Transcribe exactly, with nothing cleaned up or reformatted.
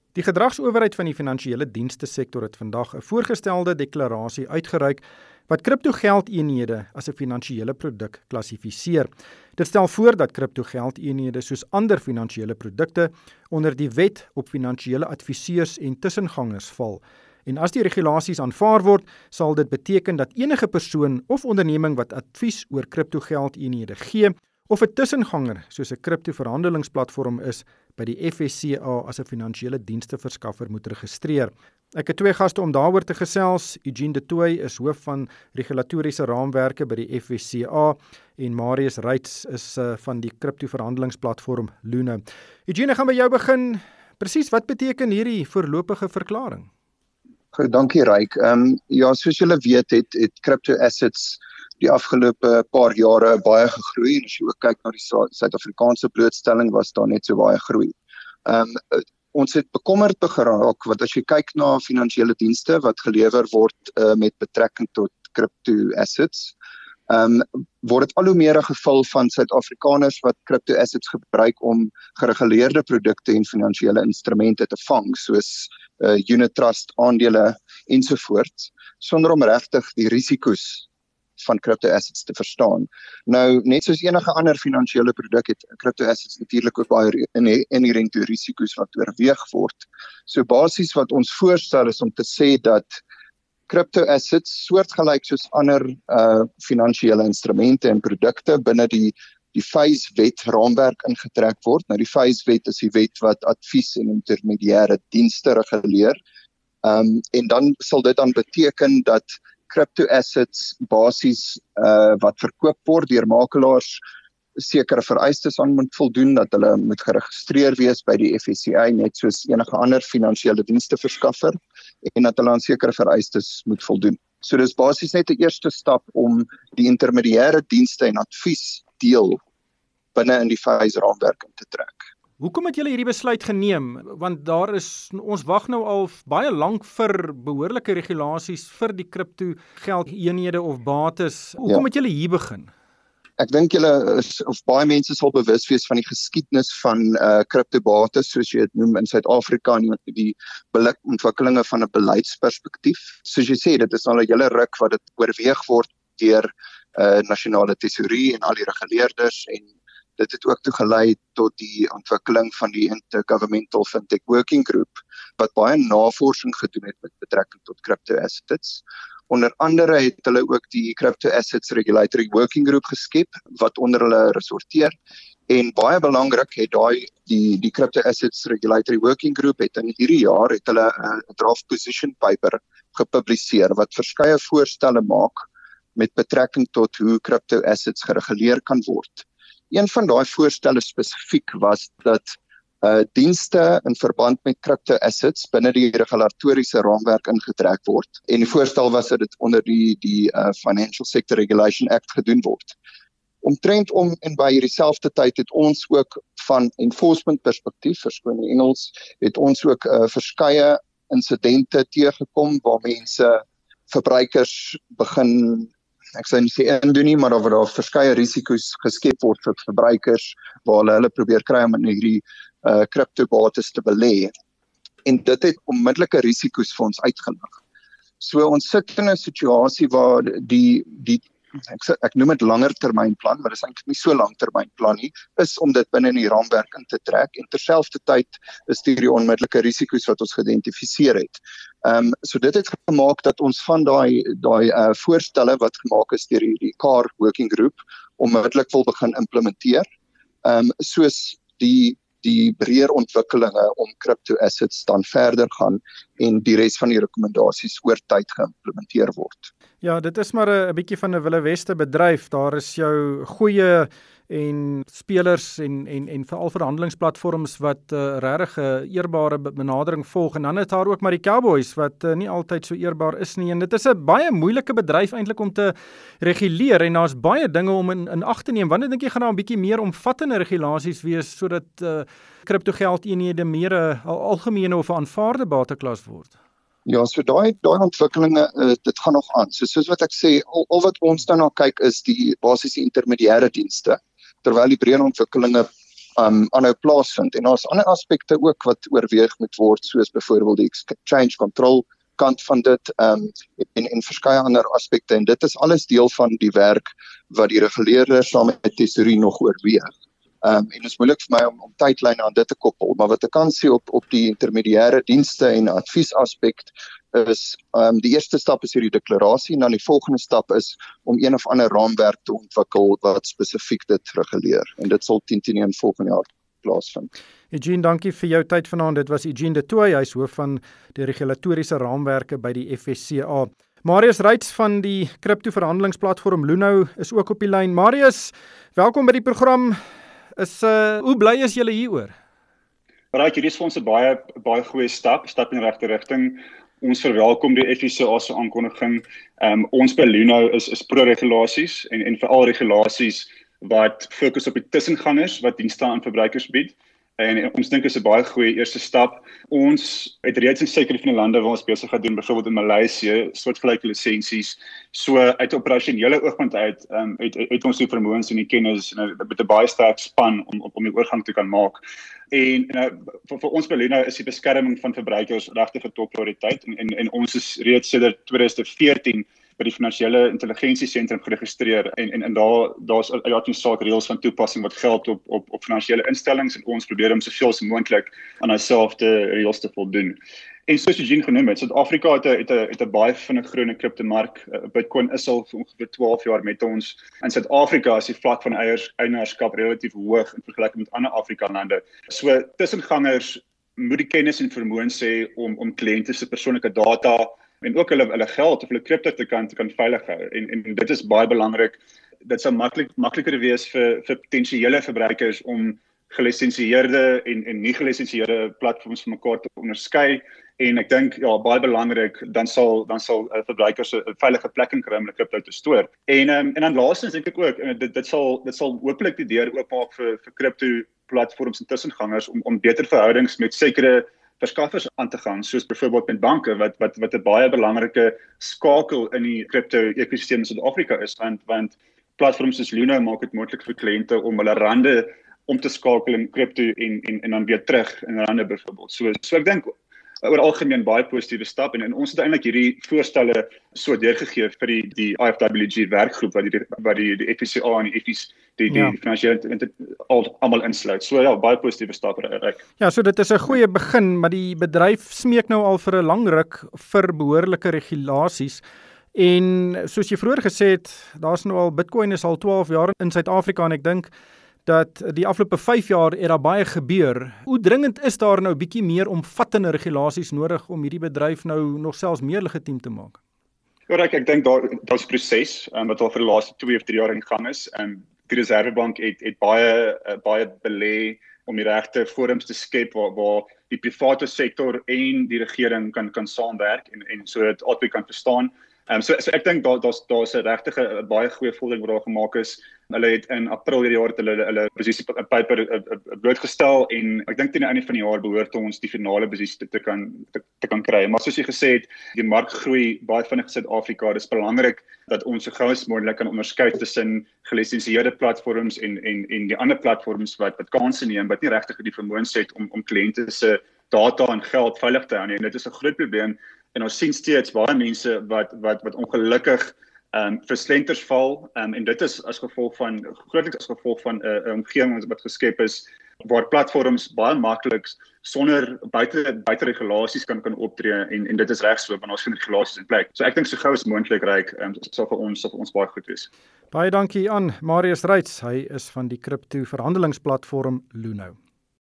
Die gedragsowerheid van die finansiële dienste sektor het vandag 'n voorgestelde deklarasie uitgereik wat kriptogeldeenhede as 'n finansiële produk klassifiseer. Dit stel voor dat kriptogeldeenhede soos ander finansiële produkte onder die wet op finansiële adviseurs en tussengangers val. En as die regulasies aanvaar word, sal dit beteken dat enige persoon of onderneming wat advies oor kriptogeldeenhede gee, of 'n tussenganger soos 'n kriptoverhandelingsplatform is, by die F S C A as 'n finansiële diensteverskaffer moet registreer. Ek het twee gaste om daaroor te gesels. Eugene de Tooy is hoof van regulatoriese raamwerke by die F S C A en Marius Reitz is uh, van die kriptoverhandelingsplatform Luna. Eugene, ek gaan by jou begin. Presies, wat beteken hierdie voorlopige verklaring? Goed, dankie Ryk. Um, ja, soos julle weet het, het crypto assets die afgelope paar jare baie gegroei, en as jy ook kyk na die Suid-Afrikaanse blootstelling, was daar net so baie groei. Um, ons het bekommerd geraak, want as jy kyk na finansiële dienste wat gelewer word uh, met betrekking tot crypto assets, um, word dit al hoe meer 'n geval van Suid-Afrikaners wat crypto assets gebruik om gereguleerde produkte en finansiële instrumente te vang, soos uh, unit trust, aandele ensovoorts, sonder om regtig die risiko's van crypto assets te verstaan. Nou, net soos enige ander finansiële produk het crypto assets natuurlik ook baie inherente risiko's wat oorweeg word. So basies wat ons voorstel is om te sê dat crypto assets soortgelyk soos ander uh, finansiële instrumente en produkte binne die die FAIS-wet raamwerk ingetrek word. Nou die FAIS-wet is die wet wat advies en intermediêre dienste reguleer. Um, en dan sal dit dan beteken dat crypto assets basies uh, wat verkoop word deur makelaars sekere vereistes aan moet voldoen, dat hulle moet geregistreer wees by die F S C A net soos enige ander finansiële diensteverskaffer, en dat hulle aan sekere vereistes moet voldoen. So dis basies net 'n eerste stap om die intermediêre dienste en advies deel binne in die FAIS raamwerk in te trek. Hoekom het julle hierdie besluit geneem? Want daar is, ons wag nou al baie lank vir behoorlike regulasies vir die kripto geldeenhede of bates. Hoekom ja. het julle hier begin? Ek dink julle is, of baie mense sal bewus wees van die geskiedenis van uh, kriptobates, soos jy dit noem in Suid-Afrika, en die, die ontwikkelinge van 'n beleidsperspektief. Soos jy sê, dit is al 'n hele ruk wat dit oorweeg word deur uh, nasionale tesourie en al die reguleerders, en dit het ook toegelei tot die ontwikkeling van die Intergovernmental Fintech Working Group, wat baie navorsing gedoen het met betrekking tot crypto assets. Onder andere het hulle ook die Crypto Assets Regulatory Working Group geskep, wat onder hulle resorteer. En baie belangrik het daai die die Crypto Assets Regulatory Working Group het in hierdie jaar het hulle 'n draft position paper gepubliseer wat verskeie voorstelle maak met betrekking tot hoe crypto assets gereguleer kan word. Een van daai voorstelle spesifiek was dat uh, dienste in verband met crypto assets binne die regulatoriese raamwerk ingetrek word. En die voorstel was dat dit onder die die uh, Financial Sector Regulation Act gedoen word. Omtrent om en by hierdie selfde tyd het ons ook van enforcement perspektief, verskoon die Engels, het ons ook uh, verskeie insidente teëgekom waar mense, verbruikers begin, ek sou nie sê indoen nie, maar waar daar verskeie risiko's geskep word vir verbruikers, waar hulle hulle probeer kry om in hierdie uh, kriptobates te belê. En dit het onmiddellike risiko's vir ons uitgelig. So ons sit in 'n situasie waar die die ek, ek noem dit langer termynplan, maar dit is eintlik nie so lang termynplan nie, is om dit binne in die raamwerk in te trek, en terselfdertyd is die onmiddellike risiko's wat ons geïdentifiseer het. Um, so dit het gemaak dat ons van daai daai uh, voorstelle wat gemaak is deur die C A R Working Group onmiddellik wil begin implementeer, um, soos die die breër ontwikkelinge om crypto assets dan verder gaan en die res van die rekomendasies oor tyd geïmplementeer word. Ja, dit is maar 'n bietjie van 'n Wille Weste bedryf. Daar is jou goeie en spelers en en en veral verhandelingsplatforms wat uh, regtig 'n eerbare benadering volg, en dan is daar ook maar die cowboys wat uh, nie altyd so eerbaar is nie, en dit is 'n baie moeilike bedryf eintlik om te reguleer, en daar's baie dinge om in in ag te neem. Wanneer dink jy gaan daar 'n bietjie meer omvattende regulasies wees sodat uh, kriptogeldeenhede meer 'n uh, algemene of 'n aanvaarde bateklas word? Ja, so daai daai ontwikkelinge, uh, dit gaan nog aan. So soos wat ek sê, al, al wat ons dan na kyk is die basiese intermediêre dienste, terwyl die breër ontwikkelinge um aanhou plaasvind. En daar's ander aspekte ook wat oorweeg moet word, soos byvoorbeeld die exchange control kant van dit um, en, en verskeie ander aspekte. En dit is alles deel van die werk wat die reguleerder saam met die tesorie nog oorweeg. Um, en dit is moeilik vir my om, om tydlyne aan dit te koppel, maar wat ek kan sê op, op die intermediêre dienste en adviesaspek is, um, die eerste stap is hierdie deklarasie, en dan die volgende stap is om een of ander raamwerk te ontwikkel wat spesifiek dit reguleer. En dit sal teen teen in volgende jaar plaasvind. Eugene, dankie vir jou tyd vanaand. Dit was Eugene de Tooy, hy is hoof van die regulatoriese raamwerke by die F S C A. Marius Reitz van die krypto-verhandelingsplatform Luno is ook op die lyn. Marius, welkom by die program. Is uh, hoe bly is julle hieroor? Right, hierdie is vir ons 'n baie baie goeie stap, stap in die regte rigting. Ons verwelkom die F S C A se aankondiging. Um, ons by Luno is is pro-regulasies en en veral regulasies wat fokus op die tussengangers wat dienste aan verbruikers bied. En, en ons dink is 'n baie goeie eerste stap. Ons het reeds in sekere van die lande waar ons besig gaan doen, byvoorbeeld in Maleisië, soortgelyke lisensies. So uit 'n operasionele oogpunt uit, um, het, het ons die vermoëns en die kennis en met 'n baie sterk span om om die oorgang te kan maak. En, en uh, vir, vir ons by Luno is die beskerming van verbruikers regtig 'n topprioriteit en, en en ons is reeds sedert twintig veertien by die Finansiële Intelligensie Sentrum geregistreer en en en daar daar's uiteraard reëls van toepassing wat geld op op op finansiële instellings en ons probeer om soveel as moontlik aan dieselfde reëls te voldoen. En soos Eugene genoem het, Suid-Afrika het 'n het 'n het 'n baie vinnig groeiende kriptomark. Bitcoin is al vir ongeveer twaalf jaar met ons. In Suid-Afrika is die vlak van eiers, eienaarskap relatief hoog in vergelyking met ander Afrika-lande. So tussengangers moet die kennis en vermoëns hê om om kliënte se persoonlike data en ook hulle hulle geld of hulle kripto te kan te kan veilig hou. En en dit is baie belangrik. Dit sal maklik makliker wees vir vir potensiële verbruikers om gelisensieerde en en nie gelisensieerde platforms van mekaar te onderskei. En ek dink ja, baie belangrik, dan sal dan sal uh, verbruikers 'n veilige plek kry om hulle kripto te stoor. En um, en dan laastens dink ek ook uh, dit dit sal dit sal hopelik die deur oopmaak vir vir kripto platforms en tussengangers om om beter verhoudings met sekere verskaffers aan te gaan, soos byvoorbeeld met banke wat wat wat 'n baie belangrike skakel in die kripto-ekosisteem in Suid-Afrika is, want want platforms soos Luno maak dit moontlik vir kliënte om hulle rande om te skakel in kripto en en en dan weer terug in rande byvoorbeeld. So so ek dink oor algemeen baie positiewe stap en, en ons het eintlik hierdie voorstelle so deurgegee vir die die I F W G werkgroep wat die wat die die F S C A en die F I S die die, ja. die finansiële al almal insluit. So ja, baie positiewe stap reg. Ja, so dit is 'n goeie begin, maar die bedryf smeek nou al vir 'n lang ruk vir behoorlike regulasies. En soos jy vroeër gesê het, daar's nou al Bitcoin is al twaalf jaar in Suid-Afrika en ek dink dat die afgelope vyf jaar het daar baie gebeur. Hoe dringend is daar nou 'n bietjie meer omvattende regulasies nodig om hierdie bedryf nou nog selfs meer legitiem te maak? Ja, ek, ek dink daar daar's 'n proses um, wat al vir die laaste twee of drie jaar in gang is. Um, die Reservebank het het baie uh, baie belê om die regte forums te skep waar waar die private sektor en die regering kan kan saamwerk en en so dit albei kan verstaan. Um, so, so ek dink daar daar's daar's 'n regtige baie goeie vordering wat daar gemaak is. Hulle het in April hierdie jaar hulle hulle posisie paper blootgestel en ek dink teen die einde van die jaar behoort ons die finale posisie te, te kan te, te kan kry. Maar soos jy gesê het, die mark groei baie vinnig in Suid-Afrika. Dit is belangrik dat ons so gou as moontlik kan onderskei tussen gelisensieerde platforms en en en die ander platforms wat wat kansse neem wat nie regtig die vermoëns het om om kliënte se data en geld veilig te hou nie. En dit is 'n groot probleem. En ons sien steeds baie mense wat wat wat ongelukkig um vir slenters val um, en dit is as gevolg van grootliks as gevolg van 'n uh, omgewing wat geskep is waar platforms baie maklik sonder buite buite regulasies kan kan optree en en dit is reg so want ons geen regulasies in plek. So ek dink so gou as moontlik reik um, sal vir ons sal vir ons baie goed wees. Baie dankie aan Marius Reitz. Hy is van die krypto verhandelingsplatform Luno.